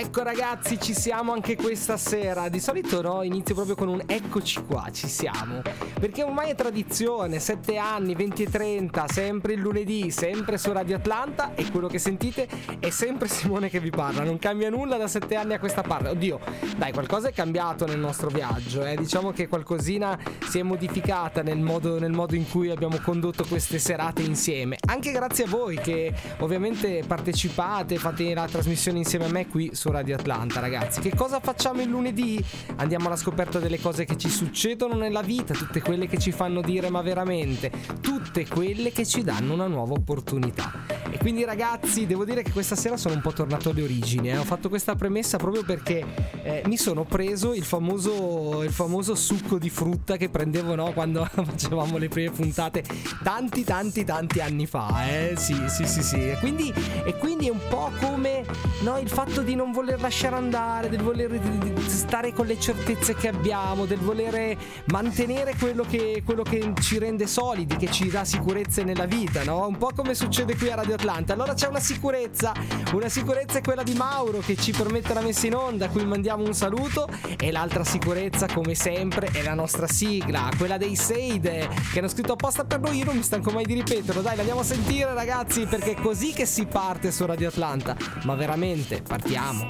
Ecco ragazzi, ci siamo anche questa sera. Di solito no, inizio proprio con un eccoci qua, ci siamo. Perché ormai è tradizione, 7 anni, 20 e 30, sempre il lunedì, sempre su Radio Atlanta. E quello che sentite è sempre Simone che vi parla. Non cambia nulla da 7 anni a questa parte. Oddio, dai, qualcosa è cambiato nel nostro viaggio, Diciamo che qualcosina si è modificata nel modo in cui abbiamo condotto queste serate insieme. Anche grazie a voi che ovviamente partecipate, fate la trasmissione insieme a me qui su Radio Atlanta. Ragazzi, che cosa facciamo il lunedì? Andiamo alla scoperta delle cose che ci succedono nella vita, tutte quelle che ci fanno dire ma veramente, tutte quelle che ci danno una nuova opportunità. E quindi ragazzi, devo dire che questa sera sono un po' tornato alle origini, Ho fatto questa premessa proprio perché mi sono preso il famoso succo di frutta che prendevo, no, quando facevamo le prime puntate tanti anni fa, Sì. E quindi è un po' come, no, il fatto di non voler lasciare andare, del voler stare con le certezze che abbiamo, del volere mantenere quello che ci rende solidi, che ci dà sicurezze nella vita, no? Un po' come succede qui a Radio Atlanta. Allora c'è una sicurezza è quella di Mauro che ci permette la messa in onda, a cui mandiamo un saluto, e l'altra sicurezza come sempre è la nostra sigla, quella dei Seide, che hanno scritto apposta per noi. Io non mi stanco mai di ripeterlo, dai, l'andiamo a sentire ragazzi, perché è così che si parte su Radio Atlanta. Ma veramente, partiamo.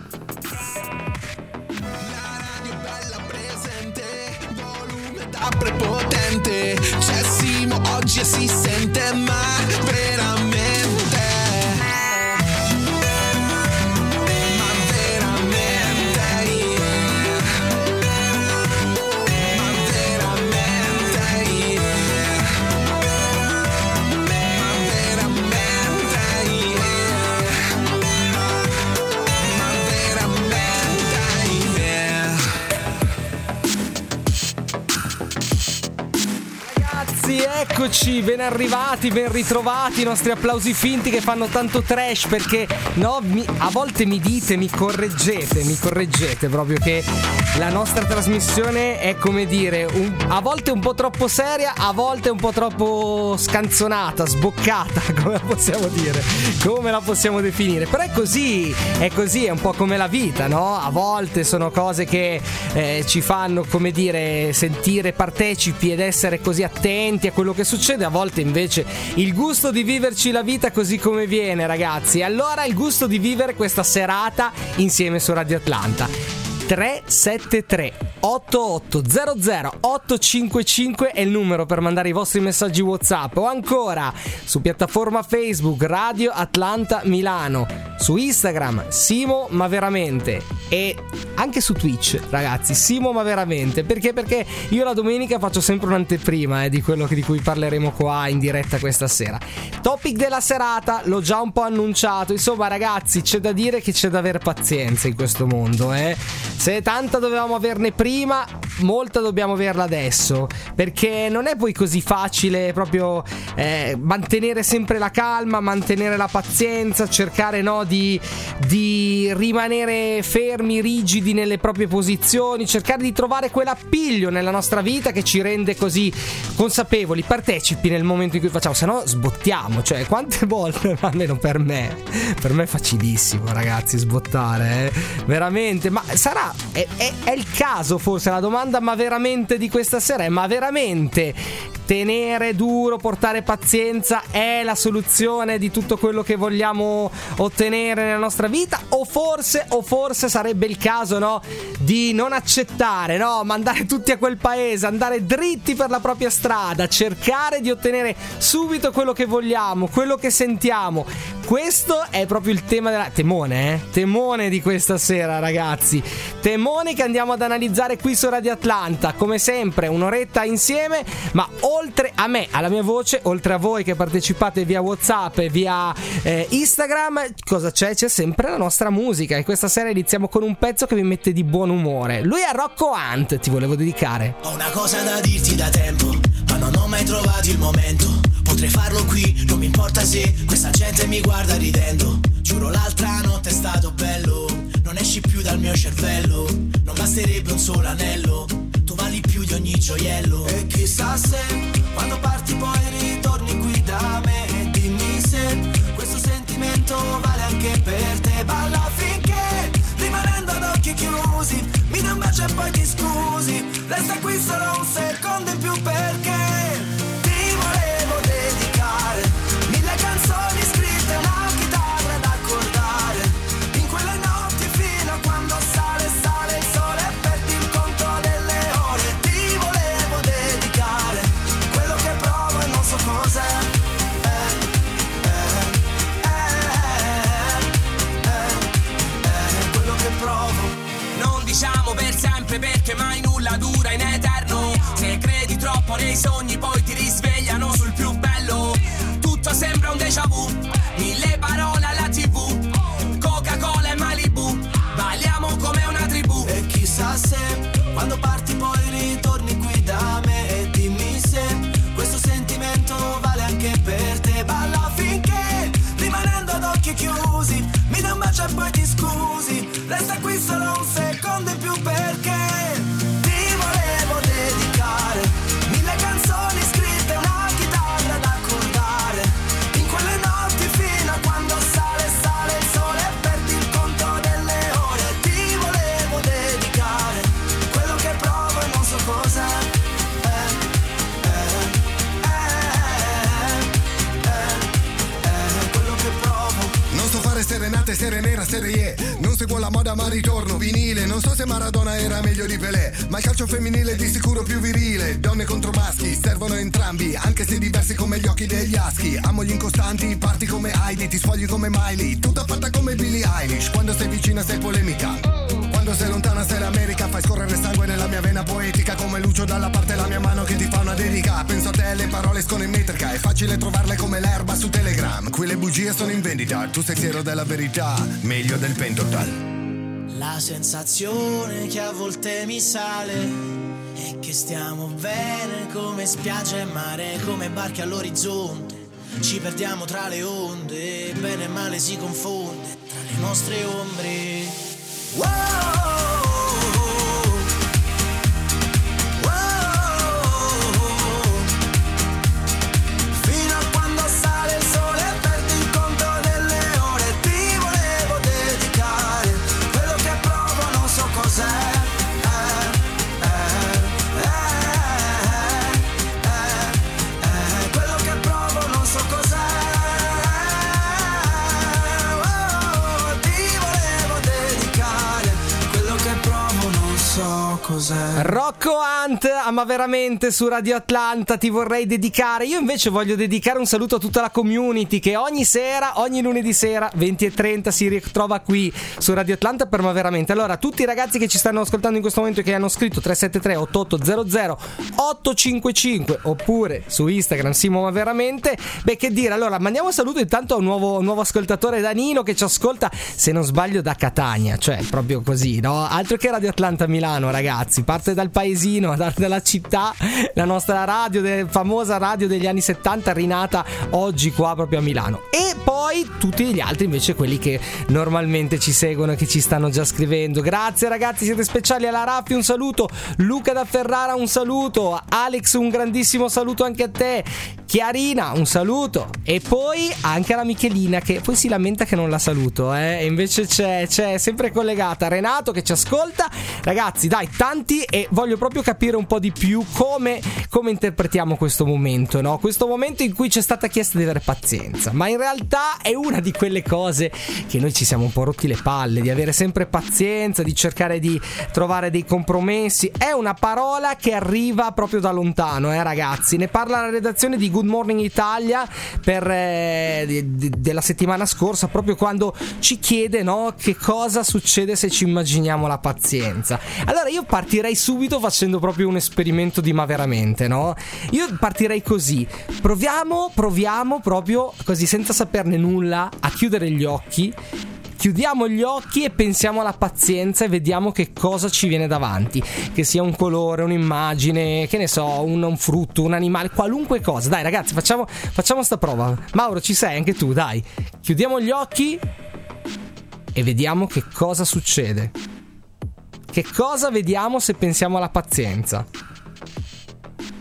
La radio bella presente, volume da prepotente, c'è Simo oggi e si sente, ma veramente Eccoci, ben arrivati, ben ritrovati, i nostri applausi finti che fanno tanto trash, perché no, a volte mi correggete proprio che la nostra trasmissione è, come dire, a volte un po' troppo seria, a volte un po' troppo scanzonata, sboccata, come la possiamo dire, come la possiamo definire. Però è così, è un po' come la vita, no? A volte sono cose che ci fanno, come dire, sentire partecipi ed essere così attenti a quello che succede. A volte invece il gusto di viverci la vita così come viene, ragazzi. Allora il gusto di vivere questa serata insieme su Radio Atlanta. 373 8800 855 è il numero per mandare i vostri messaggi WhatsApp, o ancora su piattaforma Facebook Radio Atlanta Milano, su Instagram Simo ma veramente, e anche su Twitch, ragazzi, Simo ma veramente. Perché io la domenica faccio sempre un'anteprima di quello di cui parleremo qua in diretta questa sera. Topic della serata l'ho già un po' annunciato. Insomma ragazzi, c'è da dire che c'è da avere pazienza in questo mondo, Se tanta dovevamo averne prima, molta dobbiamo averla adesso, perché non è poi così facile proprio mantenere sempre la calma, mantenere la pazienza, cercare, no, di rimanere fermi, rigidi nelle proprie posizioni, cercare di trovare quell'appiglio nella nostra vita che ci rende così consapevoli, partecipi nel momento in cui facciamo, se no sbottiamo. Cioè, quante volte, almeno per me è facilissimo, ragazzi, sbottare, veramente. Ma sarà, è il caso, forse la domanda ma veramente di questa sera è: ma veramente tenere duro, portare pazienza è la soluzione di tutto quello che vogliamo ottenere nella nostra vita? O forse sarebbe il caso, no, di non accettare, no, mandare tutti a quel paese, andare dritti per la propria strada, cercare di ottenere subito quello che vogliamo, quello che sentiamo. Questo è proprio il tema della temone di questa sera, ragazzi. Temoni che andiamo ad analizzare qui su Radio Atlanta, come sempre un'oretta insieme. Ma oltre a me, alla mia voce, oltre a voi che partecipate via WhatsApp e via Instagram, cosa c'è? C'è sempre la nostra musica, e questa sera iniziamo con un pezzo che vi mette di buon umore. Lui è Rocco Hunt, ti volevo dedicare. Ho una cosa da dirti da tempo, ma non ho mai trovato il momento. Potrei farlo qui, non mi importa se questa gente mi guarda ridendo. Giuro l'altra notte è stato bello, non esci più dal mio cervello. Non basterebbe un solo anello, tu vali più di ogni gioiello. E chissà se quando parti poi ritorni qui da me, e dimmi se questo sentimento vale anche per te. Balla finché un bacio e poi ti scusi. Resta qui solo un secondo in più perché ti volevo dedicare 1000 canzoni scritte, una chitarra da accordare. In quelle notti fino a quando sale il sole e perdi il conto delle ore. Ti volevo dedicare quello che provo e non so cos'è. Quello che provo. Non diciamo per sempre perché mai nulla dura in eterno. Se credi troppo nei sogni poi ti risvegliano sul più bello. Tutto sembra un déjà vu, 1000 parole alla TV, Coca-Cola e Malibu, balliamo come una tribù. E chissà se quando parti poi ritorni qui da me. E dimmi se questo sentimento vale anche per te. Balla finché rimanendo ad occhi chiusi, mi dai un bacio e poi ti scusi. Resta qui solo un secondo in più perché ti volevo dedicare 1000 canzoni scritte, una chitarra da accordare. In quelle notti fino a quando sale il sole e perdi il conto delle ore. Ti volevo dedicare quello che provo e non so cos'è. Quello che provo. Non so fare serenate, serie nera, serie E. Non seguo la moda ma ritorno vinile. Non so se Maradona era meglio di Pelé, ma il calcio femminile è di sicuro più virile. Donne contro maschi, servono entrambi, anche se diversi come gli occhi degli aschi. Amo gli incostanti, parti come Heidi, ti sfogli come Miley, tutta fatta come Billie Eilish. Quando sei vicina sei polemica, quando sei lontana sei l'America. Fai scorrere sangue nella mia vena poetica, come Lucio dalla parte la mia mano che ti fa una dedica. Penso a te, le parole escono in metrica, è facile trovarle come l'erba su Telegram. Qui le bugie sono in vendita, tu sei fiero della verità, meglio del Pentotal. La sensazione che a volte mi sale è che stiamo bene come spiaggia e mare, come barche all'orizzonte. Ci perdiamo tra le onde, bene e male si confonde tra le nostre ombre. Wow! Rocco Hunt, ama veramente su Radio Atlanta, ti vorrei dedicare. Io invece voglio dedicare un saluto a tutta la community che ogni sera, ogni lunedì sera 20:30 si ritrova qui su Radio Atlanta per Ma Veramente. Allora, tutti i ragazzi che ci stanno ascoltando in questo momento e che hanno scritto 373 8800 855 oppure su Instagram Simo Ma Veramente, beh, che dire, allora mandiamo un saluto intanto a un nuovo ascoltatore, Danilo, che ci ascolta, se non sbaglio, da Catania, cioè proprio così, no? Altro che Radio Atlanta Milano, ragazzi, parte dal paesino, dalla città, la nostra radio, famosa radio degli anni 70, rinata oggi qua proprio a Milano. E poi tutti gli altri invece, quelli che normalmente ci seguono e che ci stanno già scrivendo. Grazie ragazzi, siete speciali. Alla Raffi un saluto, Luca da Ferrara un saluto, Alex un grandissimo saluto anche a te, Chiarina un saluto, e poi anche alla Michelina che poi si lamenta che non la saluto, e invece c'è sempre collegata, Renato che ci ascolta. Ragazzi, dai, tanti, e voglio proprio capire un po' di più come interpretiamo questo momento, no? Questo momento in cui ci è stata chiesta di avere pazienza, ma in realtà è una di quelle cose che noi ci siamo un po' rotti le palle, di avere sempre pazienza, di cercare di trovare dei compromessi. È una parola che arriva proprio da lontano, ragazzi. Ne parla la redazione di Good Morning Italia della settimana scorsa, proprio quando ci chiede, no, che cosa succede se ci immaginiamo la pazienza. Allora io partirei subito facendo proprio un esperimento di Ma Veramente, no? Io partirei così, proviamo proprio così, senza saperne nulla, a chiudere gli occhi. Chiudiamo gli occhi e pensiamo alla pazienza e vediamo che cosa ci viene davanti, che sia un colore, un'immagine, che ne so, un frutto, un animale, qualunque cosa. Dai ragazzi, facciamo sta prova. Mauro, ci sei anche tu? Dai, chiudiamo gli occhi e vediamo che cosa succede. Che cosa vediamo se pensiamo alla pazienza?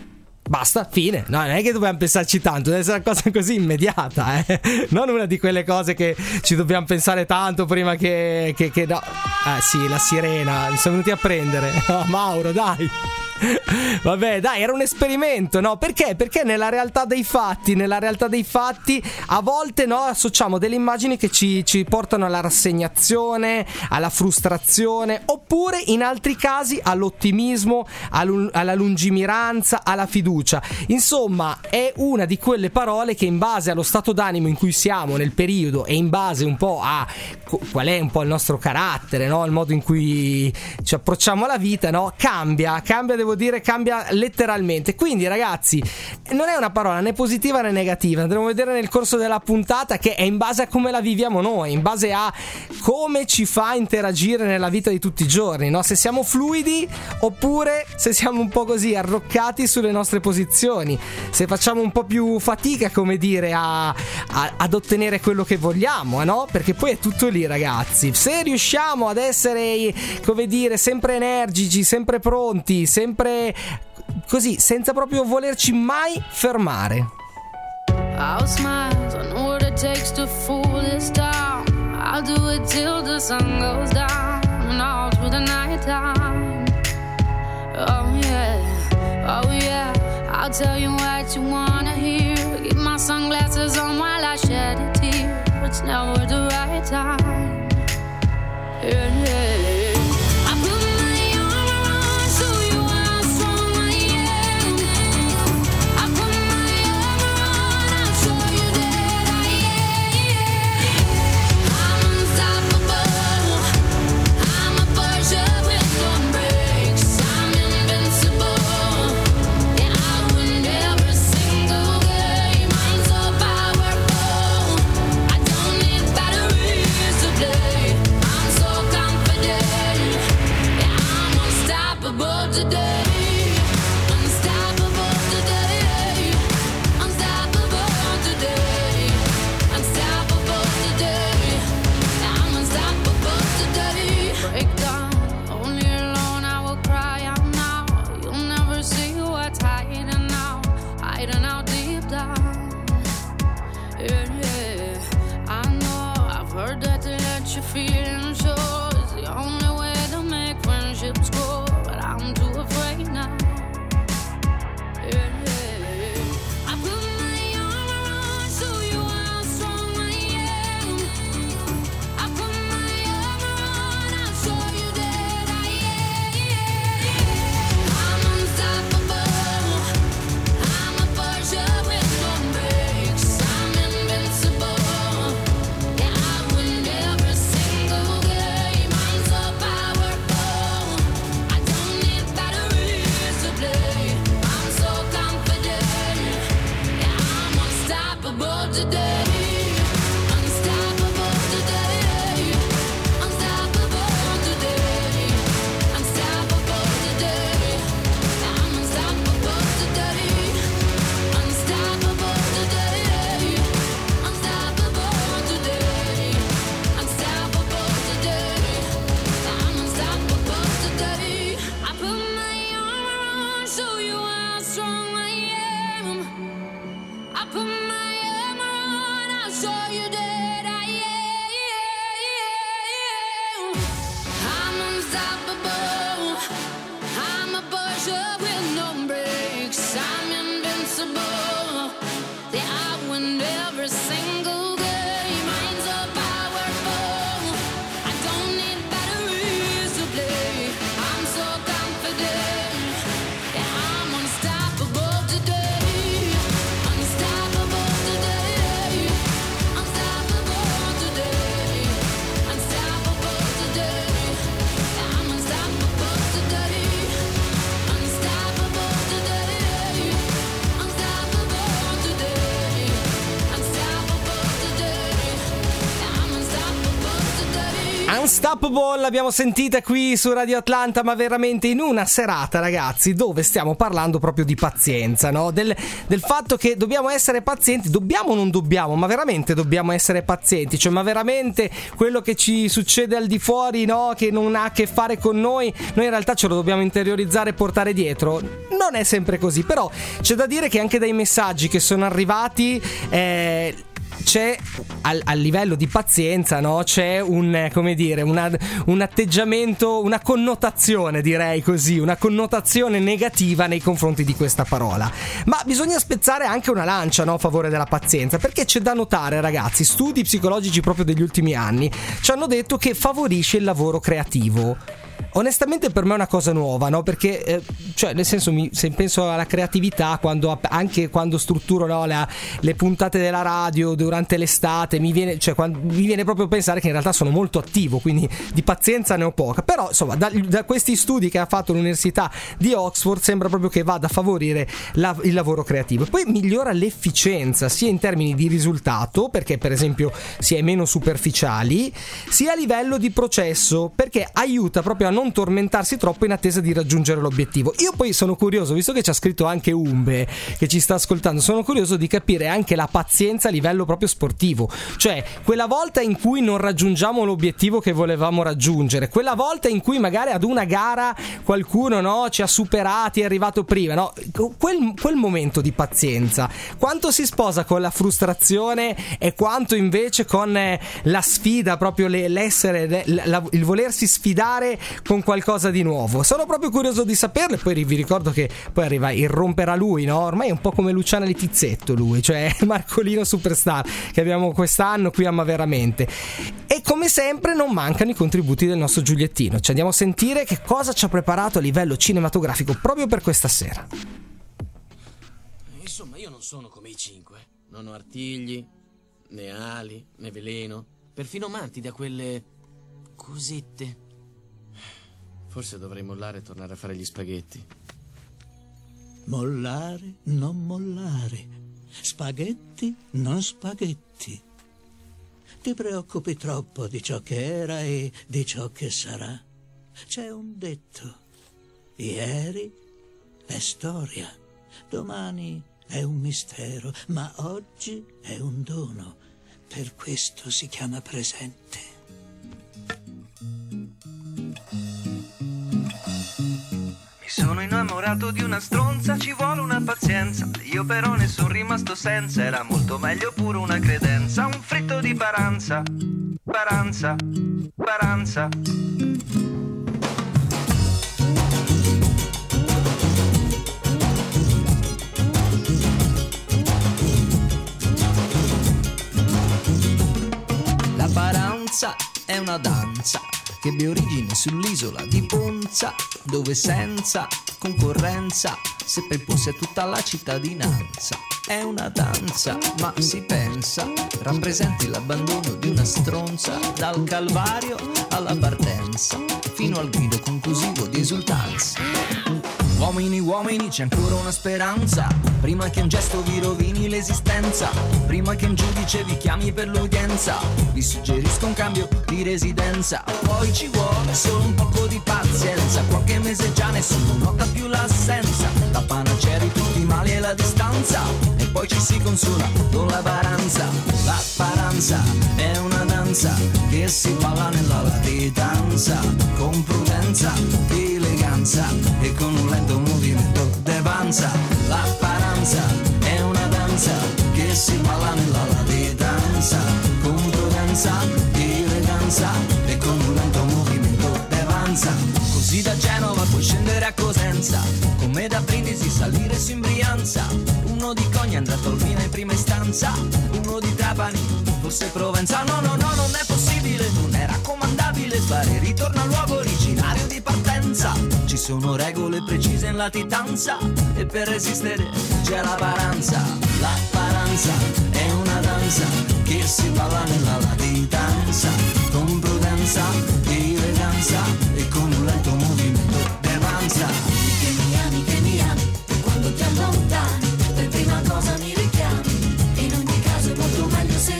Basta, fine. No, non è che dobbiamo pensarci tanto, deve essere una cosa così immediata, non una di quelle cose che ci dobbiamo pensare tanto prima che no. Sì, la sirena, mi sono venuti a prendere. Oh, Mauro, dai. Vabbè, dai, era un esperimento, no? Perché? Perché nella realtà dei fatti a volte, no, associamo delle immagini che ci portano alla rassegnazione, alla frustrazione, oppure in altri casi all'ottimismo, alla lungimiranza, alla fiducia. Insomma, è una di quelle parole che in base allo stato d'animo in cui siamo nel periodo e in base un po' a qual è un po' il nostro carattere, no? Il modo in cui ci approcciamo alla vita, no? Cambia, devo dire, cambia letteralmente. Quindi, ragazzi, non è una parola né positiva né negativa, andremo a vedere nel corso della puntata che è in base a come la viviamo noi, in base a come ci fa interagire nella vita di tutti i giorni, no? Se siamo fluidi oppure se siamo un po' così arroccati sulle nostre posizioni, se facciamo un po' più fatica, come dire, ad ottenere quello che vogliamo, no? Perché poi è tutto lì, ragazzi. Se riusciamo ad essere, come dire, sempre energici, sempre pronti, sempre così, senza proprio volerci mai fermare. I'll smile, I know what it takes to fool this town. I'll do it till the sun goes down and all through the night time. Oh yeah, I'll tell you what you wanna hear. Keep my sunglasses on while I shed a tear. It's never the right time. Yeah. Unstoppable l'abbiamo sentita qui su Radio Atlanta, ma veramente in una serata, ragazzi, dove stiamo parlando proprio di pazienza, no? Del fatto che dobbiamo essere pazienti, dobbiamo o non dobbiamo, ma veramente dobbiamo essere pazienti, cioè ma veramente quello che ci succede al di fuori, no? Che non ha a che fare con noi in realtà ce lo dobbiamo interiorizzare e portare dietro? non è sempre così, però c'è da dire che anche dai messaggi che sono arrivati c'è a livello di pazienza, no? C'è un, come dire, un atteggiamento, una connotazione, direi così, una connotazione negativa nei confronti di questa parola. Ma bisogna spezzare anche una lancia, no, a favore della pazienza, perché c'è da notare, ragazzi, studi psicologici proprio degli ultimi anni ci hanno detto che favorisce il lavoro creativo. Onestamente per me è una cosa nuova, no? Perché cioè nel senso, se penso alla creatività, anche quando strutturo, no, le puntate della radio durante l'estate, mi viene proprio pensare che in realtà sono molto attivo, quindi di pazienza ne ho poca. Però insomma da questi studi che ha fatto l'Università di Oxford sembra proprio che vada a favorire il lavoro creativo. Poi migliora l'efficienza sia in termini di risultato, perché per esempio si è meno superficiali, sia a livello di processo, perché aiuta proprio a non tormentarsi troppo in attesa di raggiungere l'obiettivo. Io poi sono curioso, visto che ci ha scritto anche Umbe che ci sta ascoltando, sono curioso di capire anche la pazienza a livello proprio sportivo, cioè quella volta in cui non raggiungiamo l'obiettivo che volevamo raggiungere, quella volta in cui magari ad una gara qualcuno, no, ci ha superati, è arrivato prima, no? Quel momento di pazienza quanto si sposa con la frustrazione e quanto invece con la sfida, proprio l'essere, il volersi sfidare con qualcosa di nuovo. Sono proprio curioso di saperlo. E poi vi ricordo che poi arriva il romperà lui, no? Ormai è un po' come Luciana Letizzetto lui, cioè Marcolino Superstar che abbiamo quest'anno qui a Ma Veramente. E come sempre non mancano i contributi del nostro Giuliettino. Ci andiamo a sentire che cosa ci ha preparato a livello cinematografico proprio per questa sera. Insomma, io non sono come i 5. Non ho artigli, né ali, né veleno, perfino manti da quelle cosette. Forse dovrei mollare e tornare a fare gli spaghetti. Mollare, non mollare. Spaghetti, non spaghetti. Ti preoccupi troppo di ciò che era e di ciò che sarà. C'è un detto. Ieri è storia, domani è un mistero, ma oggi è un dono. Per questo si chiama presente. Sono innamorato di una stronza, ci vuole una pazienza. Io però ne sono rimasto senza. Era molto meglio pure una credenza. Un fritto di paranza, paranza, paranza. La paranza è una danza che ebbe origine sull'isola di Ponza, dove senza concorrenza seppe imporsi a tutta la cittadinanza. È una danza, ma si pensa rappresenti l'abbandono di una stronza, dal calvario alla partenza fino al grido conclusivo di esultanza. Uomini, uomini, c'è ancora una speranza, prima che un gesto vi rovini l'esistenza, prima che un giudice vi chiami per l'udienza, vi suggerisco un cambio di residenza. Poi ci vuole solo un poco di pazienza, qualche mese già nessuno nota più l'assenza, la panacea di tutti i mali è la distanza, e poi ci si consola con la paranza. La paranza è una danza che si balla nella latitanza, con prudenza, eleganza e con un lento movimento d'avanza. La paranza è una danza che si balla nella latitanza, con prudenza, eleganza e con un lento movimento d'avanza. Così da Genova puoi scendere a Cosenza, come da Brindisi salire su in Brianza. Uno di Cogna andrà a Tolmina in prima istanza, uno di Trapani forse Provenza. No, no, no, non è possibile, non è raccomandabile fare ritorno al luogo originario di partenza. Ci sono regole precise in latitanza e per resistere c'è la paranza. La paranza è una danza che si balla nella latitanza, con prudenza, eleganza e con un lento movimento d'avanza. Che mi ami, quando ti allontani, per prima cosa mi richiami. In ogni caso è molto meglio se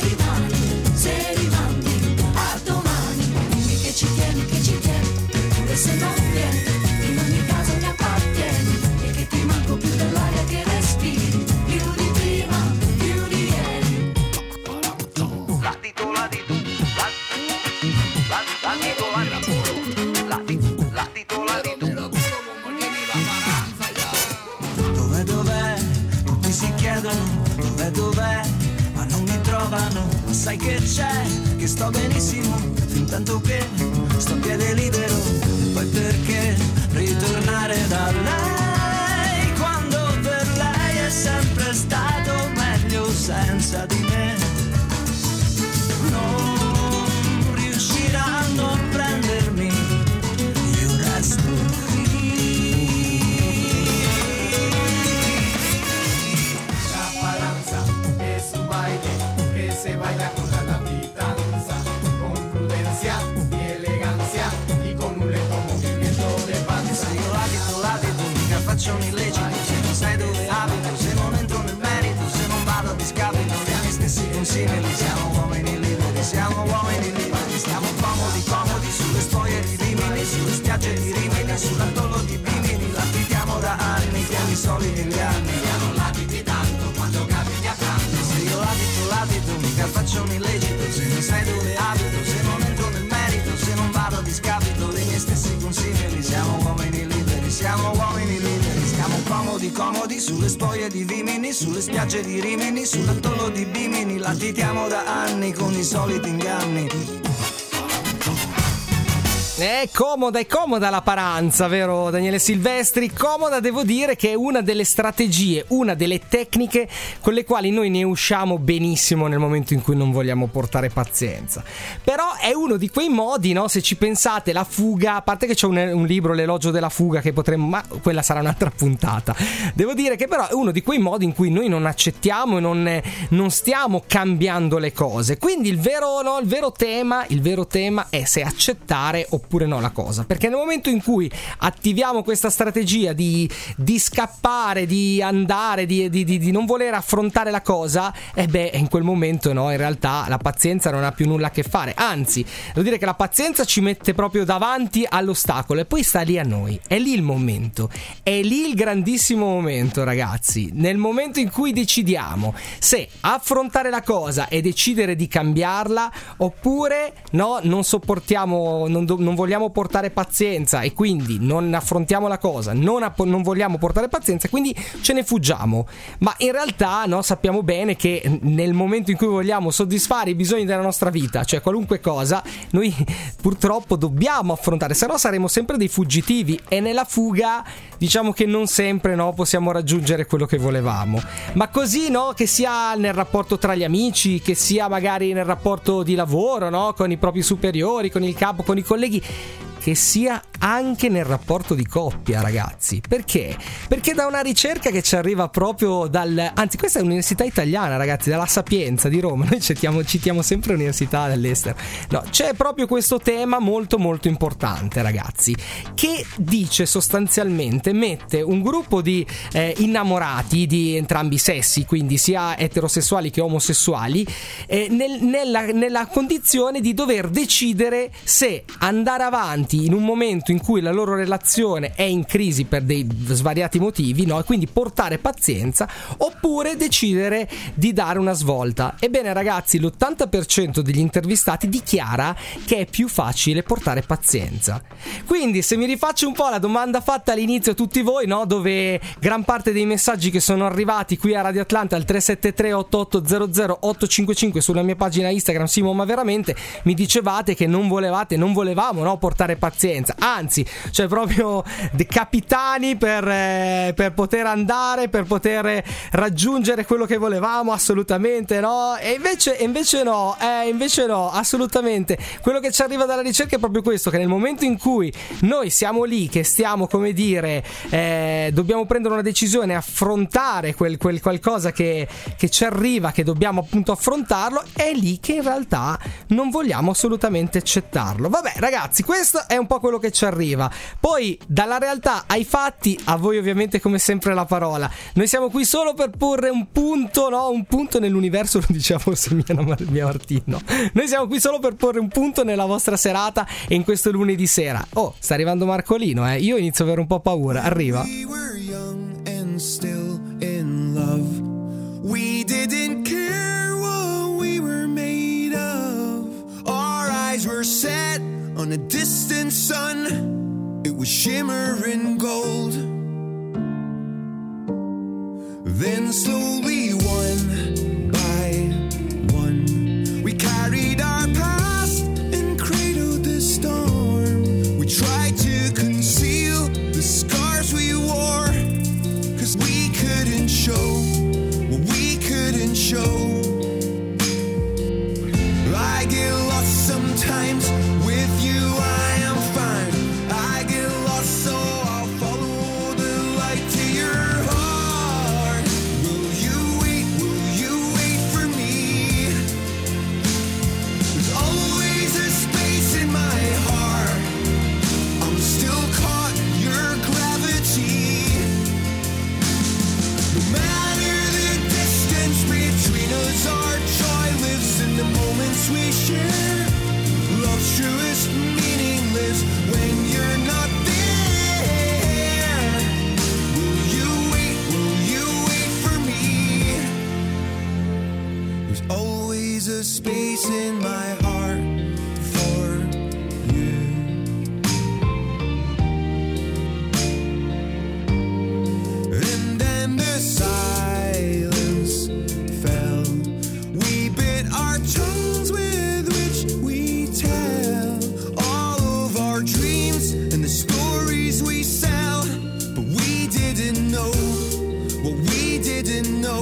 rimandi a domani. Dimmi che ci tieni, pure se non vieni. In ogni caso mi appartieni, e che ti manco più dell'aria che respiri, più di prima, più di ieri. Latito, latito, latito, latito, trovano, ma sai che c'è, che sto benissimo, fin tanto che sto a piede libero. E poi perché ritornare da lei, quando per lei è sempre stato meglio senza di me. Non riusciranno a prendermi, io resto qui. La balanza es un baile que se baila con la latitanza, con prudencia y elegancia y con un lento movimiento de panza. Se io ladito, mica faccio un illecito, se non sai dove abito, se non entro nel merito, se non vado a discapito dei miei stessi consimili. Siamo uomini liberi, siamo uomini liberi, stiamo comodi sulle storie di Rimini, sulle spiagge di Rimini, sull'atollo di Bimini, latitiamo da anni con i soliti inganni. Non latiti tanto quando capiti accanto. Se io ladito, mica faccio un illecito, se non sai dove abito, se non entro nel merito, se non vado a discapito dei miei stessi consigli. Siamo uomini liberi, siamo uomini liberi, stiamo comodi sulle storie di Vimini, sulle spiagge di Rimini, sull'atollo di Bimini, latitiamo da anni con i soliti inganni. È comoda la paranza, vero Daniele Silvestri? Comoda, devo dire che è una delle strategie, una delle tecniche con le quali noi ne usciamo benissimo nel momento in cui non vogliamo portare pazienza. Però è uno di quei modi, no? Se ci pensate, la fuga, a parte che c'è un libro, L'elogio della fuga, che potremmo, ma quella sarà un'altra puntata. Devo dire che però è uno di quei modi in cui noi non accettiamo e non stiamo cambiando le cose. Quindi il vero tema è se accettare oppure no la cosa, perché nel momento in cui attiviamo questa strategia di scappare, di andare, di non voler affrontare la cosa, in quel momento no, in realtà la pazienza non ha più nulla a che fare, anzi devo dire che la pazienza ci mette proprio davanti all'ostacolo e poi sta lì a noi, è lì il momento, è lì il grandissimo momento, ragazzi, nel momento in cui decidiamo se affrontare la cosa e decidere di cambiarla oppure no, non sopportiamo, non vogliamo portare pazienza e quindi non affrontiamo la cosa, non vogliamo portare pazienza, quindi ce ne fuggiamo. Ma in realtà no, sappiamo bene che nel momento in cui vogliamo soddisfare i bisogni della nostra vita, cioè qualunque cosa, noi purtroppo dobbiamo affrontare, se no saremo sempre dei fuggitivi e nella fuga diciamo che non sempre no, possiamo raggiungere quello che volevamo. Ma così no, che sia nel rapporto tra gli amici, che sia magari nel rapporto di lavoro, no, con i propri superiori, con il capo, con i colleghi, che sia anche nel rapporto di coppia, ragazzi. Perché? Perché da una ricerca che ci arriva proprio anzi questa è un'università italiana, ragazzi, dalla Sapienza di Roma, noi citiamo sempre l'università dell'estero, no, c'è proprio questo tema molto molto importante, ragazzi, che dice sostanzialmente, mette un gruppo di innamorati di entrambi i sessi, quindi sia eterosessuali che omosessuali, nella condizione di dover decidere se andare avanti in un momento in cui la loro relazione è in crisi per dei svariati motivi, no? E quindi portare pazienza oppure decidere di dare una svolta. Ebbene, ragazzi, l'80% degli intervistati dichiara che è più facile portare pazienza. Quindi se mi rifaccio un po' la domanda fatta all'inizio a tutti voi, no? Dove gran parte dei messaggi che sono arrivati qui a Radio Atlanta al 373 8800 855 sulla mia pagina Instagram Simo ma veramente, mi dicevate che non volevamo no, portare pazienza, anzi cioè proprio dei capitani per poter andare, per poter raggiungere quello che volevamo, assolutamente no, e invece no, assolutamente. Quello che ci arriva dalla ricerca è proprio questo, che nel momento in cui noi siamo lì che stiamo, come dire, dobbiamo prendere una decisione, affrontare quel qualcosa che ci arriva, che dobbiamo appunto affrontarlo, è lì che in realtà non vogliamo assolutamente accettarlo. Vabbè, ragazzi, questo è un po' quello che ci arriva. Poi dalla realtà ai fatti, a voi ovviamente come sempre la parola. Noi siamo qui solo per porre un punto, no? Un punto nell'universo, lo diceva forse mia Martino. Noi siamo qui solo per porre un punto nella vostra serata e in questo lunedì sera. Oh, sta arrivando Marcolino, Io inizio ad avere un po' paura. Arriva. We were young and still in love. We didn't care what we were made of. Our eyes were set on a distant sun. It was shimmering gold. Then slowly one by one in my heart for you. And then the silence fell. We bit our tongues with which we tell all of our dreams and the stories we sell. But we didn't know what we didn't know.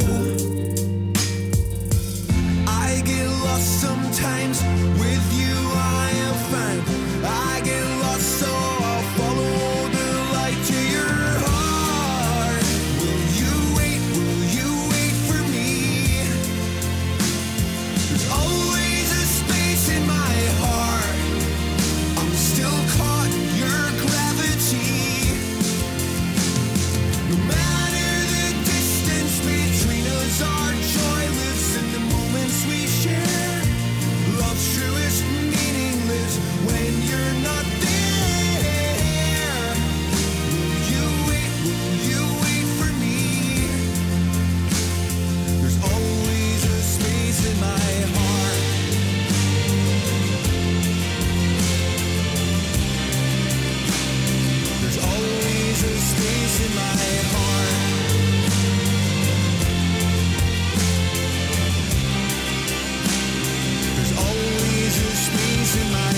I get lost sometimes, with you I am fine. I get lost, so I'll follow the light to your heart. Will you wait for me? There's always a space in my heart. I'm still caught in your gravity. No matter the distance between us, our joy lives in the moments we share. Love's truest meaning lives when you're not there. Will you wait for me? There's always a space in my heart. There's always a space in my heart. There's always a space in my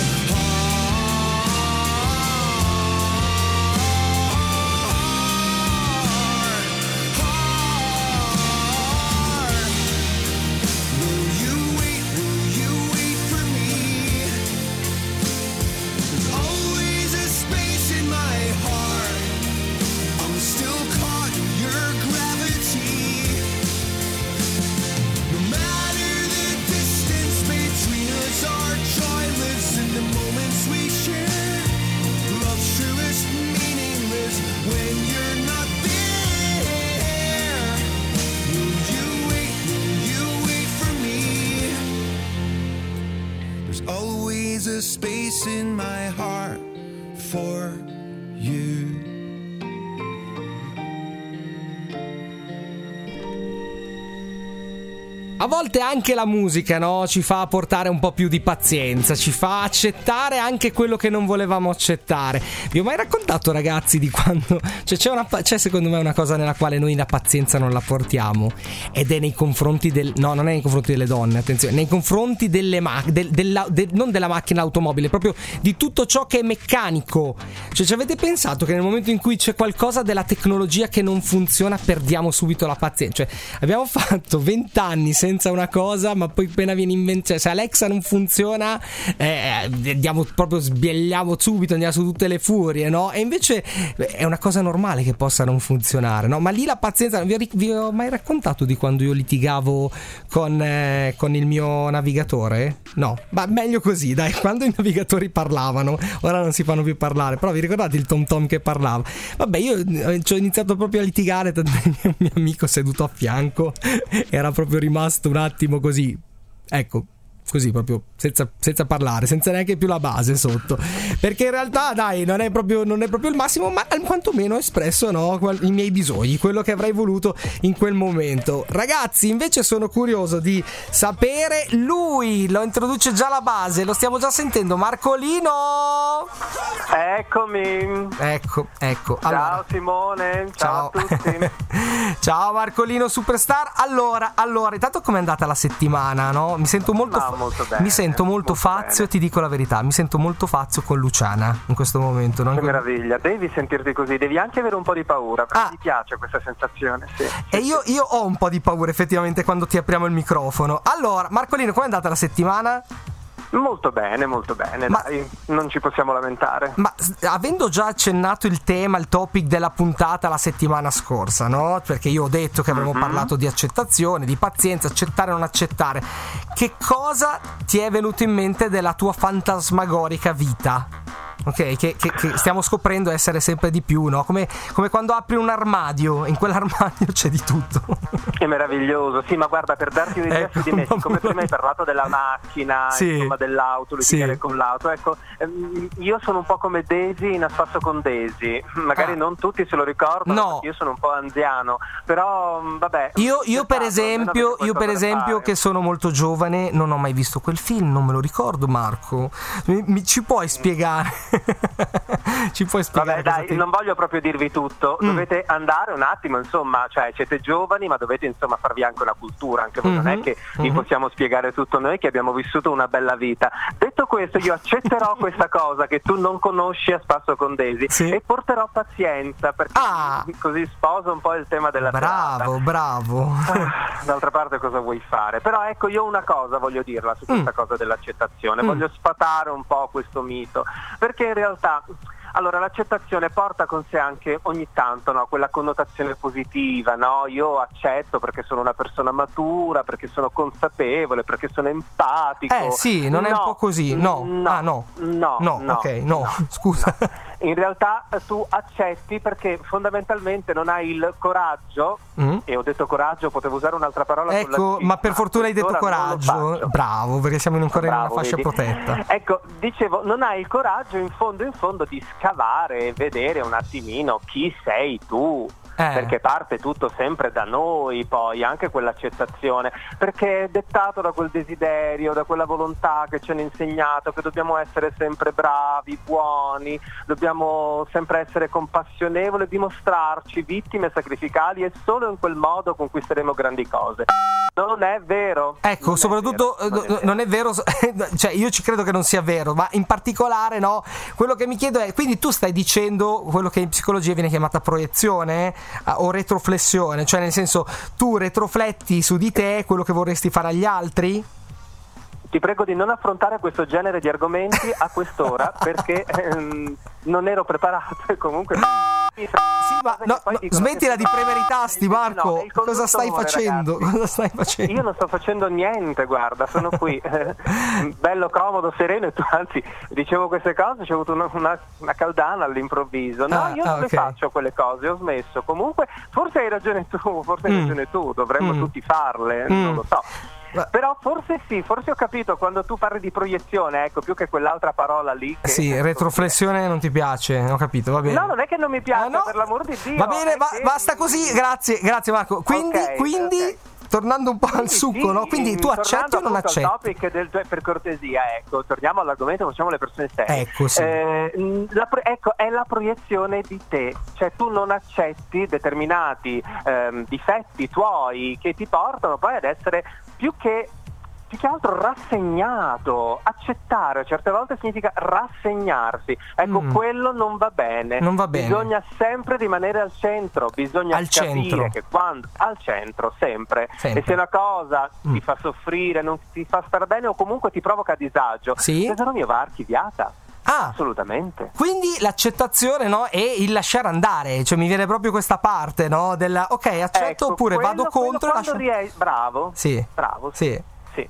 heart. Will you wait for me? There's always a space in my heart. I'm still caught in your gravity. No matter the distance between us, our joy lives in the moments we share. Love's truest meaning lives when you're not there. Will you wait for me? There's always a space in my heart for you. A volte anche la musica, no, ci fa portare un po' più di pazienza, ci fa accettare anche quello che non volevamo accettare. Vi ho mai raccontato, ragazzi, di quando c'è secondo me una cosa nella quale noi la pazienza non la portiamo, ed è nei confronti non è nei confronti delle donne, attenzione, nei confronti delle non della macchina automobile, proprio di tutto ciò che è meccanico. Cioè, ci avete pensato che nel momento in cui c'è qualcosa della tecnologia che non funziona, perdiamo subito la pazienza? Cioè, abbiamo fatto 20 anni senza una cosa, ma poi appena viene inventata, se Alexa non funziona, sbielliamo subito, andiamo su tutte le furie, no? E invece è una cosa normale che possa non funzionare, no? Ma lì la pazienza, vi ho mai raccontato di quando io litigavo con il mio navigatore? No, ma meglio così, dai, quando i navigatori parlavano, ora non si fanno più parlare, però vi ricordate il Tom Tom che parlava? Vabbè, io ci ho iniziato proprio a litigare, tanto il mio amico seduto a fianco era proprio rimasto un attimo così, ecco, così proprio senza parlare, senza neanche più la base sotto, perché in realtà, dai, non è proprio il massimo, ma quantomeno ho espresso, no, i miei bisogni, quello che avrei voluto in quel momento. Ragazzi, invece sono curioso di sapere, lui lo introduce già la base, lo stiamo già sentendo, Marcolino. Eccomi. Ecco. Ciao allora. Simone, ciao a tutti. Ciao Marcolino Superstar. Allora, intanto com'è andata la settimana, no? Mi sento molto bene. Mi sento molto fazio, ti dico la verità, mi sento molto fazio con Luciana in questo momento. Che meraviglia, devi sentirti così, devi anche avere un po' di paura, perché ti piace questa sensazione, sì. E io ho un po' di paura effettivamente quando ti apriamo il microfono. Allora, Marcolino, com'è andata la settimana? Molto bene, dai, non ci possiamo lamentare. Ma avendo già accennato il tema, il topic della puntata la settimana scorsa, no? Perché io ho detto che avremmo parlato di accettazione, di pazienza, accettare o non accettare. Che cosa ti è venuto in mente della tua fantasmagorica vita? ok? Che stiamo scoprendo essere sempre di più, no? Come quando apri un armadio, in quell'armadio c'è di tutto. È meraviglioso, sì, ma guarda, per darti un'idea su di me, siccome prima hai parlato della macchina, sì, insomma dell'auto, litigare con l'auto, ecco, io sono un po' come Daisy in A Spasso con Daisy, magari non tutti se lo ricordano, perché io sono un po' anziano, però vabbè. Io per esempio che sono molto giovane, non ho mai visto quel film, non me lo ricordo, Marco. Ci puoi spiegare? Ci puoi spiegare? Vabbè, dai, non voglio proprio dirvi tutto, dovete andare un attimo, insomma, cioè siete giovani, ma dovete insomma farvi anche una cultura, anche voi, non è che vi possiamo spiegare tutto noi che abbiamo vissuto una bella vita. Detto questo, io accetterò questa cosa che tu non conosci A Spasso con Daisy, e porterò pazienza, perché così sposo un po' il tema della strada. Bravo. D'altra parte cosa vuoi fare? Però ecco, io una cosa voglio dirla su questa cosa dell'accettazione, voglio sfatare un po' questo mito, perché in realtà allora l'accettazione porta con sé anche ogni tanto, no, quella connotazione positiva, no? Io accetto perché sono una persona matura, perché sono consapevole, perché sono empatico. Sì, non è un po' così, no. Scusa. In realtà tu accetti perché fondamentalmente non hai il coraggio, e ho detto coraggio, potevo usare un'altra parola. Ecco, ma per fortuna hai detto coraggio. Bravo, perché siamo ancora in una fascia protetta. Ecco, dicevo, non hai il coraggio in fondo di scavare e vedere un attimino chi sei tu. Perché parte tutto sempre da noi, poi anche quell'accettazione, perché è dettato da quel desiderio, da quella volontà che ci hanno insegnato che dobbiamo essere sempre bravi, buoni, dobbiamo sempre essere compassionevoli, dimostrarci vittime sacrificali, e solo in quel modo conquisteremo grandi cose. Non è vero. Ecco, soprattutto non è vero, cioè io ci credo che non sia vero, ma in particolare no, quello che mi chiedo è, quindi tu stai dicendo quello che in psicologia viene chiamata proiezione o retroflessione, cioè nel senso tu retrofletti su di te quello che vorresti fare agli altri? Ti prego di non affrontare questo genere di argomenti a quest'ora perché non ero preparato e comunque... Sì, ma smettila di premere i tasti, Marco. Cosa stai facendo? Ragazzi. Cosa stai facendo? Io non sto facendo niente, guarda, sono qui bello, comodo, sereno, e tu, anzi, dicevo queste cose, c'è avuto una caldana all'improvviso. No, io non le faccio quelle cose, ho smesso. Comunque, forse hai ragione tu, dovremmo tutti farle, non lo so. Però forse sì, forse ho capito quando tu parli di proiezione, ecco, più che quell'altra parola lì che... Sì, retroflessione non ti piace, ho capito, va bene. No, non è che non mi piace, per l'amor di Dio. Va bene, basta così, grazie Marco. Quindi tornando un po' al succo, no? Quindi tu accetti o non accetti? Topic per cortesia, ecco, torniamo all'argomento, facciamo le persone serie. Ecco, sì. Ecco, è la proiezione di te, cioè tu non accetti determinati difetti tuoi che ti portano poi ad essere più che altro rassegnato. Accettare certe volte significa rassegnarsi, ecco, quello non va bene. Bisogna sempre rimanere al centro, bisogna capire che quando al centro sempre. E se una cosa ti fa soffrire, non ti fa star bene o comunque ti provoca disagio, tesoro mio, va archiviata. Assolutamente. Quindi l'accettazione, no, e il lasciare andare, cioè mi viene proprio questa parte, no, della ok, accetto, ecco, oppure vado contro e lascio. Bravo. Sì. Bravo. Sì.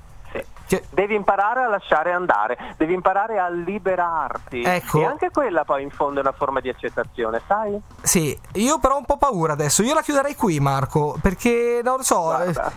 Devi imparare a lasciare andare, devi imparare a liberarti. Ecco. E anche quella poi in fondo è una forma di accettazione, sai? Sì, io però ho un po' paura adesso. Io la chiuderei qui, Marco, perché non lo so,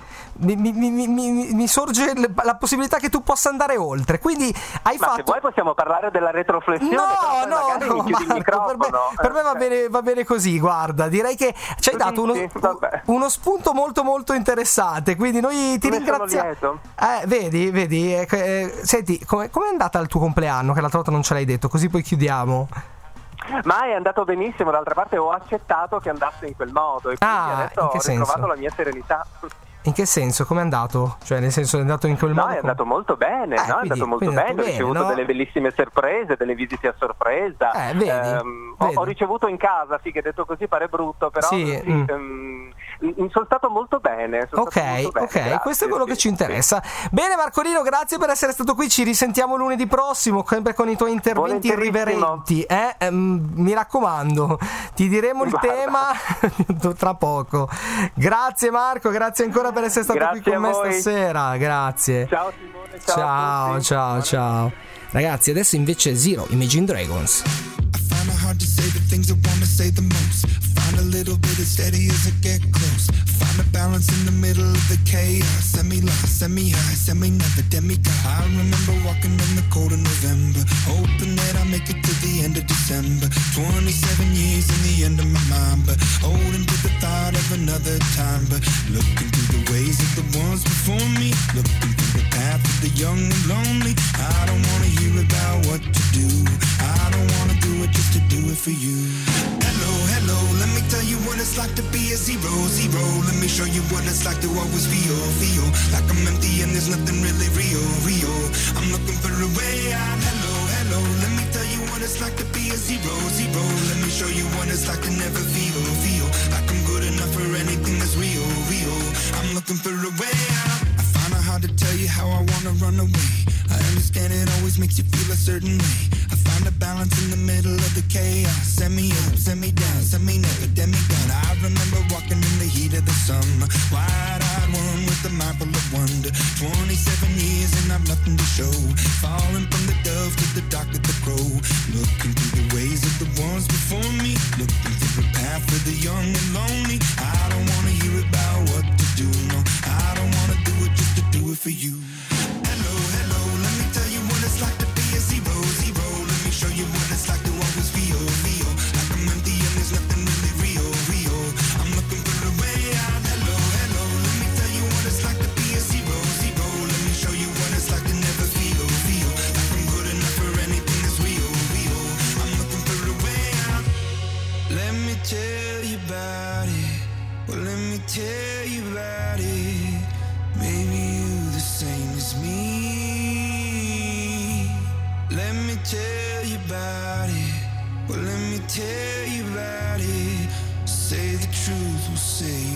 mi sorge la possibilità che tu possa andare oltre. Quindi se vuoi possiamo parlare della retroflessione. No, Marco, il microfono. Per me va bene così, guarda. Direi che ci hai dato uno spunto molto molto interessante. Quindi noi ti ringraziamo. Vedi, senti, com'è andata il tuo compleanno? Che l'altra volta non ce l'hai detto, così poi chiudiamo. Ma è andato benissimo, d'altra parte ho accettato che andasse in quel modo e quindi adesso ho ritrovato la mia serenità. In che senso? Com'è andato? Cioè, nel senso, è andato in quel modo? No, è andato molto bene, è andato molto bene. Ho ricevuto delle bellissime sorprese, delle visite a sorpresa. Ho ricevuto in casa, sì, che detto così pare brutto, però sono stato molto bene. Ok, questo è quello che ci interessa. Bene, Marcolino, grazie per essere stato qui. Ci risentiamo lunedì prossimo, sempre con i tuoi interventi irriverenti. Mi raccomando, ti diremo il tema tra poco. Grazie Marco, grazie ancora per essere stato qui con me stasera. Grazie. Ciao Simone, ciao. Ciao. Ragazzi, adesso invece Zero, Imagine Dragons. Find it hard to say the things I wanna say the most. Find a little bit of steady as I get close. Find a balance in the middle of the chaos. Semi-lost, semi-high, semi-never, demigod. I remember walking in the cold of November, hoping that I make it to the end of December. 27 years in the end of my mind, but holding to the thought of another time. But looking through the ways of the ones before me, looking through the path of the young and lonely. I don't wanna hear about what to do. I don't wanna do it just to do it for you. Hello, hello, let me tell you what it's like to be a zero, zero. Let me show you what it's like to always feel, feel like I'm empty and there's nothing really real, real. I'm looking for a way out. Hello, hello, let me tell you what it's like to be a zero, zero. Let me show you what it's like to never feel, feel like I'm good enough for anything that's real, real. I'm looking for a way out. I find it hard to tell you how I wanna run away. I understand it always makes you feel a certain way. I find a balance in the middle of the chaos. Semi up, semi down, semi never, demigod. I remember walking in the heat of the summer, wide-eyed one with a mind full of wonder. 27 years and I've nothing to show. Falling from the dove to the dark of the crow. Looking through the ways of the ones before me, looking through the path of the young and lonely. I don't wanna hear about what to do, no. I don't wanna do it just to do it for you. Hello, hello, let me tell you what it's like to be a zero, zero. Let me show you what it's like to always feel, feel like I'm empty and there's nothing really real, real. I'm looking for a way out. Hello, hello, let me tell you what it's like to be a zero, zero. Let me show you what it's like to never feel, feel like I'm good enough for anything that's real, real. I'm looking for a way out. Let me tell you about it. Well, let me tell you about it. Maybe you the same as me. Let me tell you about it. Well, let me tell you about it. Say the truth will set you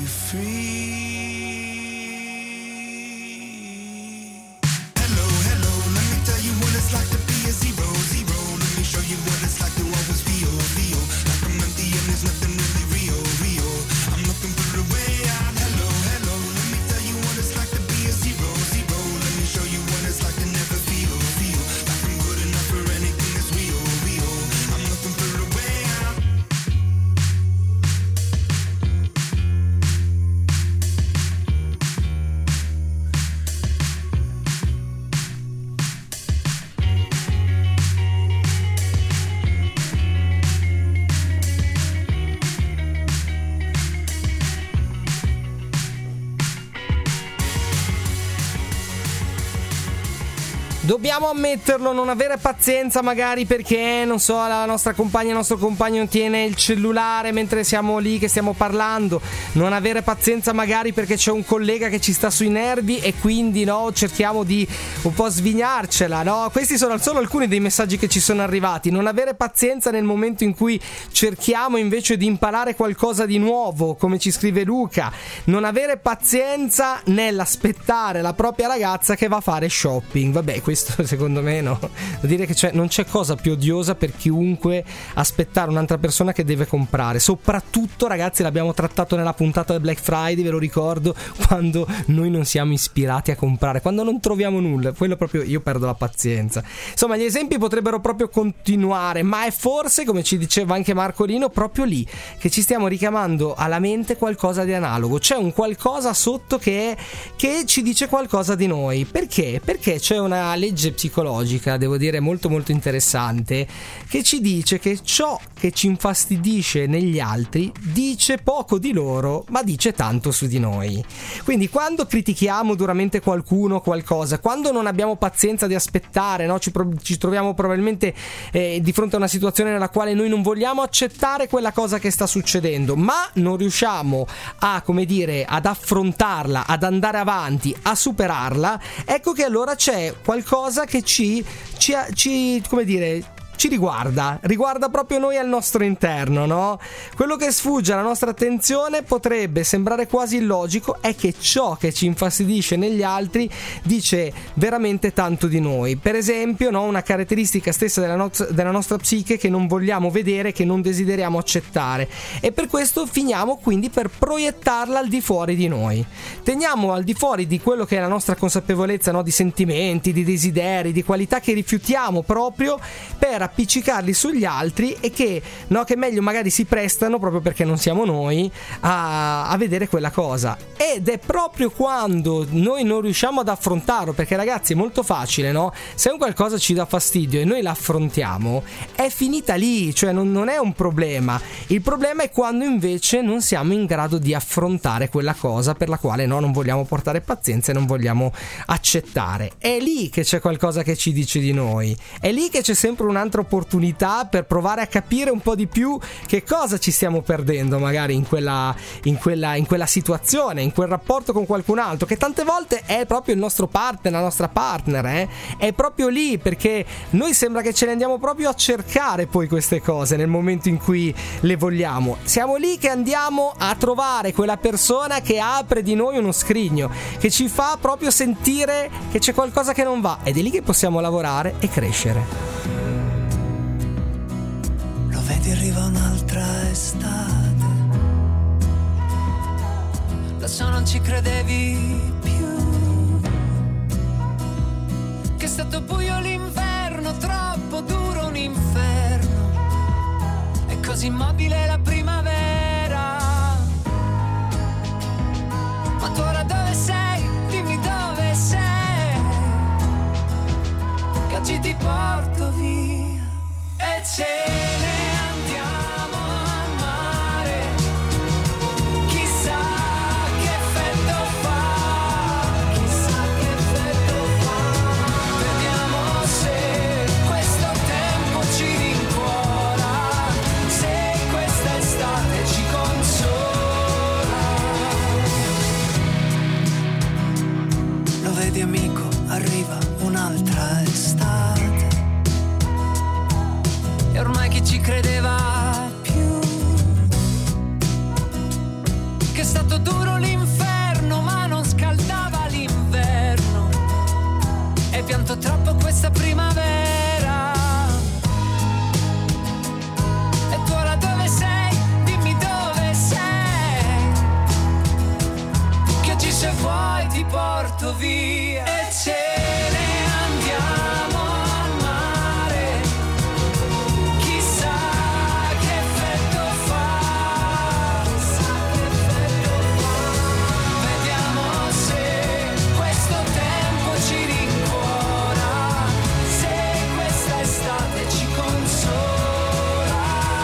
free. Hello, hello, let me tell you what it's like to be a zero, zero. Let me show you what it's like to always feel, feel like I'm empty and there's nothing really real, real. I'm looking for a way out. Hello, hello, let me tell you what it's like to be a zero, zero. Let me show you what it's like to never feel, feel like I'm good enough for anything that's real, real. I'm looking for a way out. Dobbiamo ammetterlo, non avere pazienza magari perché, non so, la nostra compagna, il nostro compagno tiene il cellulare mentre siamo lì che stiamo parlando. Non avere pazienza magari perché c'è un collega che ci sta sui nervi e quindi, no, cerchiamo di un po' svignarcela, no? Questi sono solo alcuni dei messaggi che ci sono arrivati. Non avere pazienza nel momento in cui cerchiamo invece di imparare qualcosa di nuovo, come ci scrive Luca. Non avere pazienza nell'aspettare la propria ragazza che va a fare shopping. Vabbè, questo secondo me no. Devo dire che non c'è cosa più odiosa per chiunque aspettare un'altra persona che deve comprare. Soprattutto, ragazzi, l'abbiamo trattato nella puntata del Black Friday, ve lo ricordo, quando noi non siamo ispirati a comprare, quando non troviamo nulla, quello proprio io perdo la pazienza. Insomma, gli esempi potrebbero proprio continuare, ma è forse, come ci diceva anche Marcolino, proprio lì che ci stiamo richiamando alla mente qualcosa di analogo. C'è un qualcosa sotto che ci dice qualcosa di noi. Perché? Perché c'è una legge psicologica, devo dire molto molto interessante, che ci dice che ciò che ci infastidisce negli altri dice poco di loro, ma dice tanto su di noi. Quindi quando critichiamo duramente qualcuno, qualcosa, quando non abbiamo pazienza di aspettare, no? Ci troviamo probabilmente di fronte a una situazione nella quale noi non vogliamo accettare quella cosa che sta succedendo, ma non riusciamo a, come dire, ad affrontarla, ad andare avanti, a superarla, ecco che allora c'è qualcosa che ci come dire, ci riguarda proprio noi al nostro interno, no? Quello che sfugge alla nostra attenzione potrebbe sembrare quasi illogico, è che ciò che ci infastidisce negli altri dice veramente tanto di noi. Per esempio, no, una caratteristica stessa della nostra psiche che non vogliamo vedere, che non desideriamo accettare, e per questo finiamo quindi per proiettarla al di fuori di noi. Teniamo al di fuori di quello che è la nostra consapevolezza, no, di sentimenti, di desideri, di qualità che rifiutiamo proprio per appiccicarli sugli altri, e che meglio magari si prestano, proprio perché non siamo noi, a vedere quella cosa. Ed è proprio quando noi non riusciamo ad affrontarlo, perché ragazzi è molto facile, no? Se un qualcosa ci dà fastidio e noi l'affrontiamo, è finita lì, cioè non è un problema. Il problema è quando invece non siamo in grado di affrontare quella cosa per la quale non vogliamo portare pazienza e non vogliamo accettare. È lì che c'è qualcosa che ci dice di noi, è lì che c'è sempre un'altra opportunità per provare a capire un po' di più che cosa ci stiamo perdendo magari in quella situazione, in quel rapporto con qualcun altro, che tante volte è proprio il nostro partner, la nostra partner, è proprio lì, perché noi sembra che ce le andiamo proprio a cercare poi queste cose nel momento in cui le vogliamo. Siamo lì che andiamo a trovare quella persona che apre di noi uno scrigno, che ci fa proprio sentire che c'è qualcosa che non va, ed è lì che possiamo lavorare e crescere. Lo vedi, arriva un'altra estate, lassù non ci credevi più, che è stato buio l'inverno, troppo duro un inferno, è così immobile la primavera. Ma tu ora dove sei? Dimmi dove sei, che oggi ti porto via e ce ne andiamo al mare. Chissà che effetto fa, chissà che effetto fa. Vediamo se questo tempo ci rincuora, se questa estate ci consola. Lo vedi amico, arriva un'altra estate, e ormai chi ci credeva più, che è stato duro l'inferno ma non scaldava l'inverno, e pianto troppo questa primavera. E tu ora dove sei? Dimmi dove sei, che oggi se vuoi ti porto via e ce ne andiamo al mare. Chissà che effetto fa, chissà che effetto fa. Vediamo se questo tempo ci rincuora, se questa estate ci consola.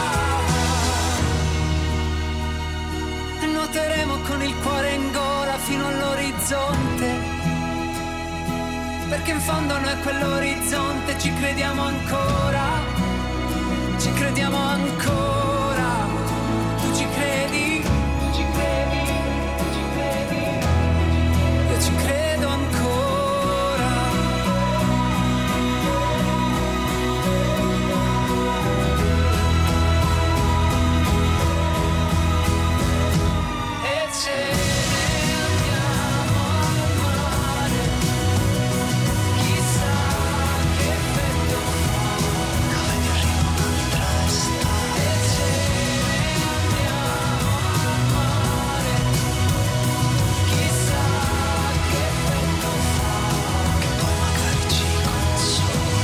E nuoteremo con il cuore in gola fino all'orizzonte, perché in fondo noi a quell'orizzonte ci crediamo ancora, ci crediamo ancora. Tu ci credi? Ci credi? Ci credi? Io ci credo ancora. E ce ne andiamo al mare. Chissà che effetto fa, dove mi arriva un'altra estate. E ce ne andiamo al mare. Chissà che effetto fa, che poi magari ci consola.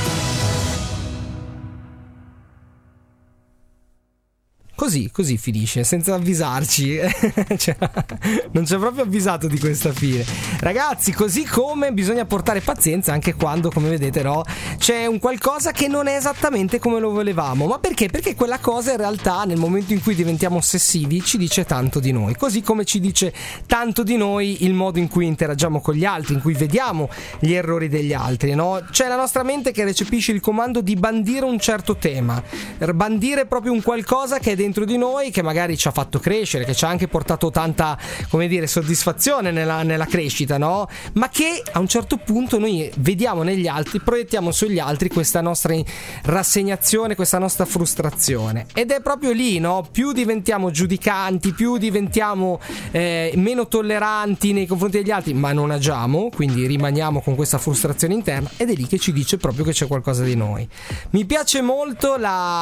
Così finisce, senza avvisarci. Cioè, non ci ha proprio avvisato di questa fine. Ragazzi, così come bisogna portare pazienza anche quando, come vedete, no, c'è un qualcosa che non è esattamente come lo volevamo. Ma perché? Perché quella cosa in realtà, nel momento in cui diventiamo ossessivi, ci dice tanto di noi. Così come ci dice tanto di noi il modo in cui interagiamo con gli altri, in cui vediamo gli errori degli altri, no? C'è la nostra mente che recepisce il comando di bandire un certo tema, bandire proprio un qualcosa che è dentro dentro di noi, che magari ci ha fatto crescere, che ci ha anche portato tanta, come dire, soddisfazione nella crescita, no? Ma che a un certo punto noi vediamo negli altri, proiettiamo sugli altri questa nostra rassegnazione, questa nostra frustrazione, ed è proprio lì, no? Più diventiamo giudicanti, più diventiamo meno tolleranti nei confronti degli altri, ma non agiamo, quindi rimaniamo con questa frustrazione interna, ed è lì che ci dice proprio che c'è qualcosa di noi. Mi piace molto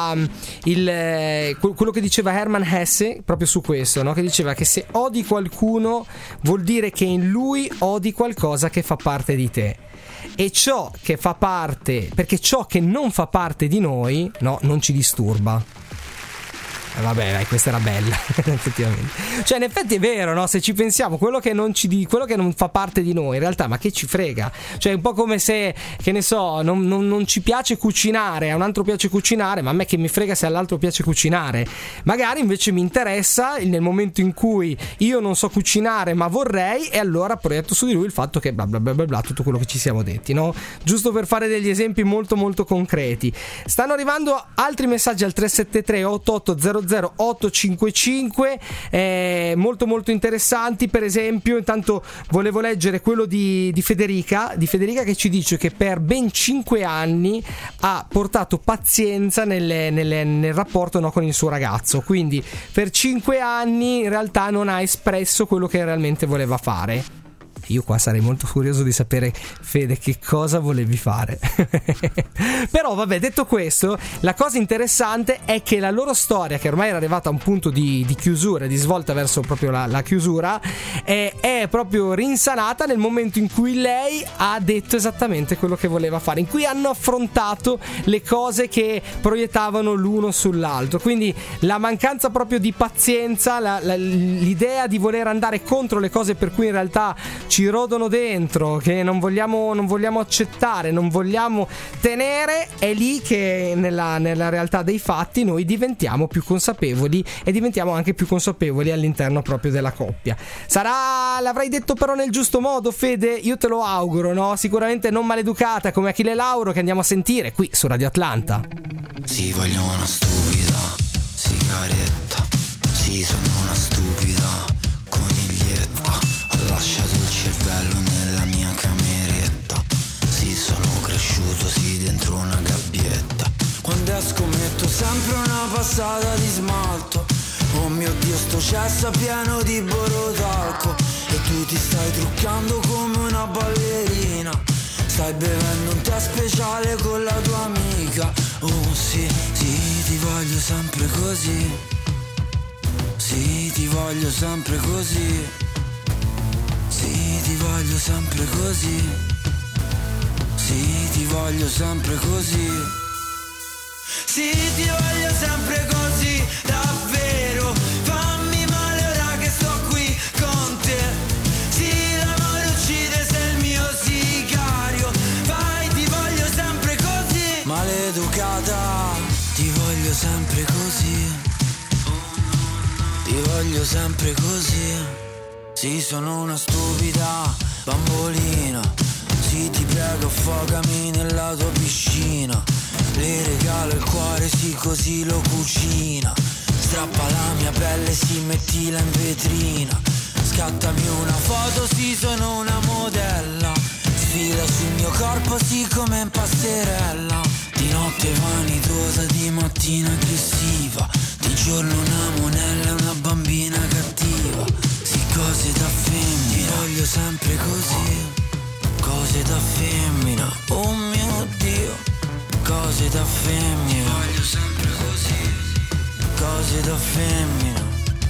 quello che diceva Hermann Hesse proprio su questo, no? Che diceva che se odi qualcuno vuol dire che in lui odi qualcosa che fa parte di te, e ciò che fa parte, perché ciò che non fa parte di noi, no, non ci disturba. Vabbè, dai, questa era bella. Effettivamente, cioè in effetti è vero, no? Se ci pensiamo, quello che non fa parte di noi, in realtà, ma che ci frega? Cioè è un po' come se, che ne so, non ci piace cucinare, a un altro piace cucinare, ma a me che mi frega se all'altro piace cucinare? Magari invece mi interessa nel momento in cui io non so cucinare ma vorrei, e allora proietto su di lui il fatto che bla bla bla bla bla, tutto quello che ci siamo detti, no? Giusto per fare degli esempi molto molto concreti. Stanno arrivando altri messaggi al 373 8800 855, molto molto interessanti. Per esempio, intanto volevo leggere quello di Federica che ci dice che per ben 5 anni ha portato pazienza nel rapporto, no, con il suo ragazzo, quindi per 5 anni in realtà non ha espresso quello che realmente voleva fare. Io qua sarei molto curioso di sapere, Fede, che cosa volevi fare. Però vabbè, detto questo, la cosa interessante è che la loro storia, che ormai era arrivata a un punto di chiusura, di svolta verso proprio la chiusura, è proprio rinsanata nel momento in cui lei ha detto esattamente quello che voleva fare, in cui hanno affrontato le cose che proiettavano l'uno sull'altro. Quindi la mancanza proprio di pazienza, l'idea di voler andare contro le cose per cui in realtà ci rodono dentro, che non vogliamo accettare, non vogliamo tenere, è lì che nella realtà dei fatti noi diventiamo più consapevoli, e diventiamo anche più consapevoli all'interno proprio della coppia. L'avrai detto però nel giusto modo, Fede? Io te lo auguro, no? Sicuramente non maleducata come Achille Lauro, che andiamo a sentire qui su Radio Atlanta. Sì, voglio una stupida sigaretta. Sì, sono una stupida coniglietta. Ho lasciato il cervello nella mia cameretta. Sì, sono cresciuto, sì, dentro una gabbietta. Quando esco metto sempre una passata di smalto. Oh mio Dio, sto cesso è pieno di borotalco. E tu ti stai truccando come una ballerina. Stai bevendo un tè speciale con la tua amica. Oh sì, sì, ti voglio sempre così. Sì, ti voglio sempre così. Sì, ti voglio sempre così. Sì, ti voglio sempre così. Sì, ti voglio sempre così, davvero. Fammi male ora che sto qui con te. Sì, l'amore uccide, sei il mio sicario. Vai, ti voglio sempre così. Maleducata, ti voglio sempre così. Ti voglio sempre così. Sì, sono una stupida bambolina. Sì, ti prego, affogami nella tua piscina. Le regalo il cuore, sì, così lo cucina. Strappa la mia pelle, sì, mettila in vetrina. Scattami una foto, sì, sono una modella. Sfila sul mio corpo, sì, come in passerella. Di notte vanitosa, di mattina aggressiva. Di giorno una monella, una bambina cattiva. Sì, cose da femmina, ti voglio sempre così. Cose da femmina, oh mio Dio. Cose da femmina, ti voglio sempre così. Cose da femmina.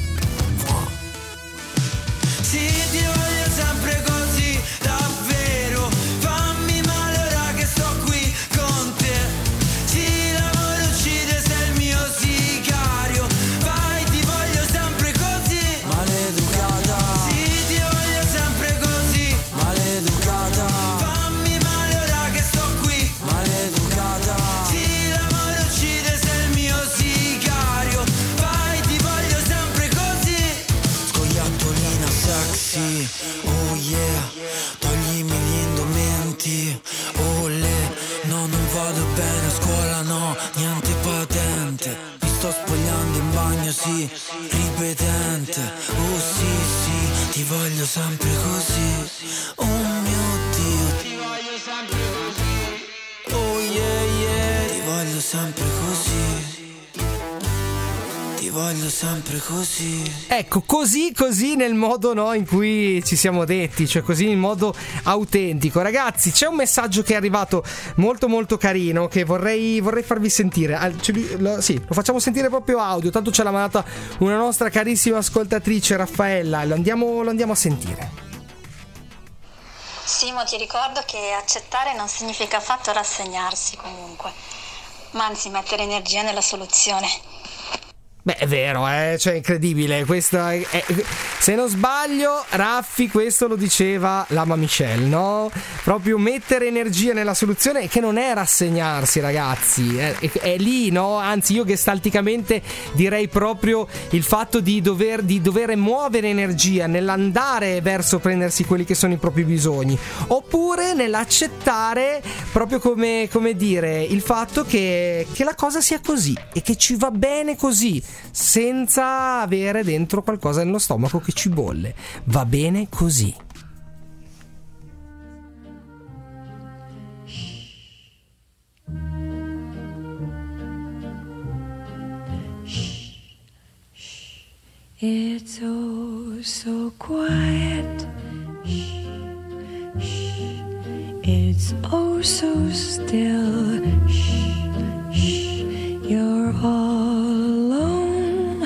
Sì, ti voglio sempre così, davvero. Fammi male ora che sto qui con te. Sì, l'amore uccide, sei il mio sicario. Vai, ti voglio sempre così. Maleducata. Sì, ti voglio sempre così. Maleducata. Fammi male ora che sto qui. Maleducata. Sì, l'amore uccide, sei il mio sicario. Vai, ti voglio sempre così. Scoiattolina sexy, oh yeah. Toglimi gli indumenti, oh le. No, non vado bene a scuola, no, niente patente. Mi sto spogliando in bagno, sì, così, ripetente. Oh sì sì, ti voglio sempre così. Oh mio Dio, ti voglio sempre così. Oh yeah yeah, ti voglio sempre così. Ti voglio sempre così. Ecco, così nel modo, no, in cui ci siamo detti, cioè così in modo autentico. Ragazzi, c'è un messaggio che è arrivato molto molto carino che vorrei farvi sentire. Lo facciamo sentire proprio audio, tanto ce l'ha mandata una nostra carissima ascoltatrice Raffaella. Lo andiamo a sentire. Simo, ti ricordo che accettare non significa affatto rassegnarsi comunque, ma anzi mettere energia nella soluzione. Beh, è vero, cioè incredibile. Questo se non sbaglio, Raffi, questo lo diceva l'ama Michelle, no? Proprio mettere energia nella soluzione, che non è rassegnarsi, ragazzi. È lì, no? Anzi, io gestalticamente direi proprio il fatto di dover muovere energia nell'andare verso prendersi quelli che sono i propri bisogni, oppure nell'accettare proprio come dire il fatto che la cosa sia così e che ci va bene così, senza avere dentro qualcosa nello stomaco che ci bolle. Va bene così. It's oh so quiet. It's oh so still. You're all alone.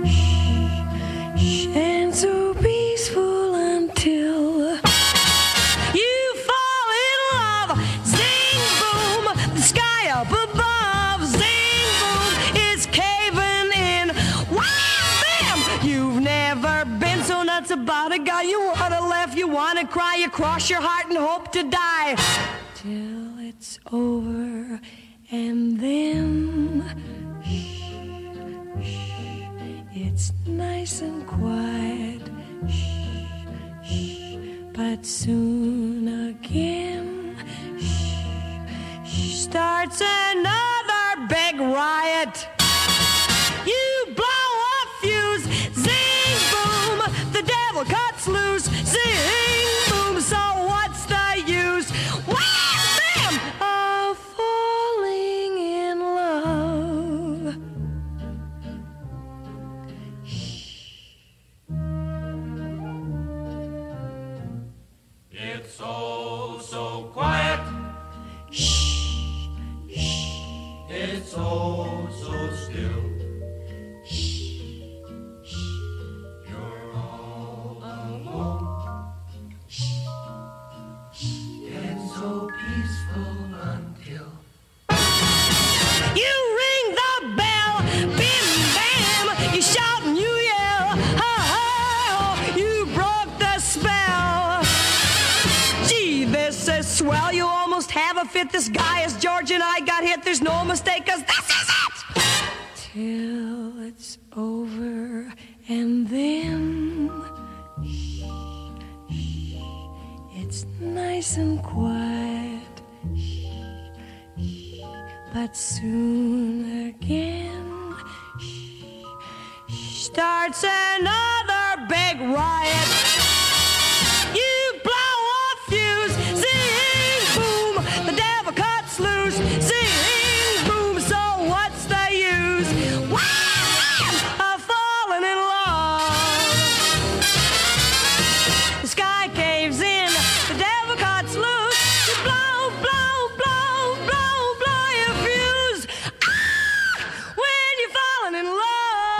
And so peaceful until you fall in love. Zing boom, the sky up above. Zing boom, it's caving in. Wow, bam! You've never been so nuts about a guy. You wanna laugh, you wanna cry, you cross your heart and hope to die till it's over. And then it's nice and quiet, but soon again starts another big riot. You blow a fuse, zing boom, the devil cuts loose, zing boom, so what's the use? Wham bam, of falling in love. It's so quiet. It's so still. You're all alone. It's so peaceful until you ring the bell, bim bam, you shout and you yell, ha ha, oh, you broke the spell. Gee, this is swell, you almost have a fit. This guy is George and I got hit, there's no mistake, 'cause this is it. Till it's over and then it's nice and quiet, but soon again starts another big riot. You blow a fuse, zing boom, the devil cuts loose, zing boom, so what's the use? Wham! Of falling in love. The sky caves in, the devil cuts loose, you blow, blow, blow, blow, blow your fuse. Ah! When you're falling in love.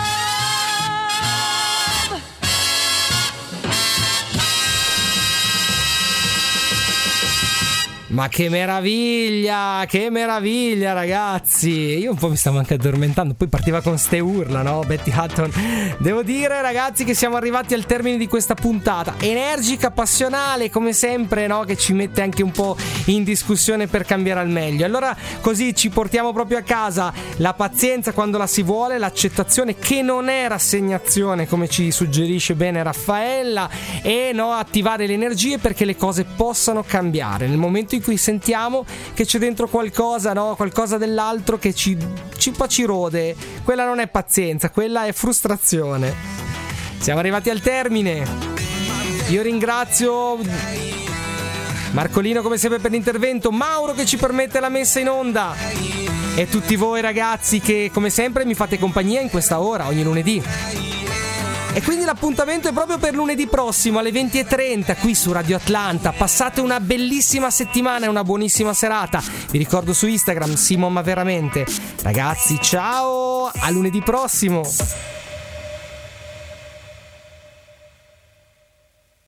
Ma che meraviglia ragazzi. Io un po' mi stavo anche addormentando, poi partiva con ste urla, no? Betty Hutton. Devo dire ragazzi che siamo arrivati al termine di questa puntata energica, passionale come sempre, no? Che ci mette anche un po' in discussione per cambiare al meglio. Allora così ci portiamo proprio a casa la pazienza quando la si vuole, l'accettazione che non è rassegnazione come ci suggerisce bene Raffaella, e no, attivare le energie perché le cose possano cambiare. Nel momento in in cui sentiamo che c'è dentro qualcosa, no? Qualcosa dell'altro che ci rode. Quella non è pazienza, quella è frustrazione. Siamo arrivati al termine. Io ringrazio Marcolino come sempre per l'intervento, Mauro che ci permette la messa in onda e tutti voi ragazzi che come sempre mi fate compagnia in questa ora ogni lunedì. E quindi l'appuntamento è proprio per lunedì prossimo alle 20:30 qui su Radio Atlanta. Passate una bellissima settimana e una buonissima serata. Vi ricordo su Instagram Simo ma veramente. Ragazzi, ciao, a lunedì prossimo.